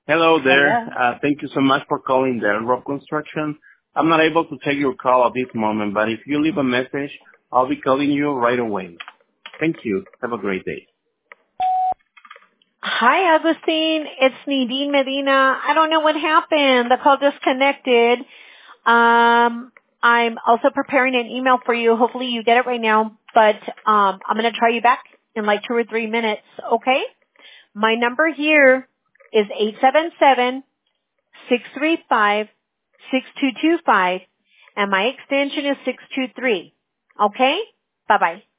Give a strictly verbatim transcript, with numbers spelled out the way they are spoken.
Hello there. Hello. Uh, thank you so much for calling the Rob Construction. I'm not able to take your call at this moment, but if you leave a message, I'll be calling you right away. Thank you. Have a great day. Hi, Agustin. It's Nadine Medina. I don't know what happened. The call disconnected. Um, I'm also preparing an email for you. Hopefully you get it right now, but um, I'm going to try you back in like two or three minutes, okay? My number here is eight seven seven, six three five, six two two five, and my extension is six two three. Okay? Bye-bye.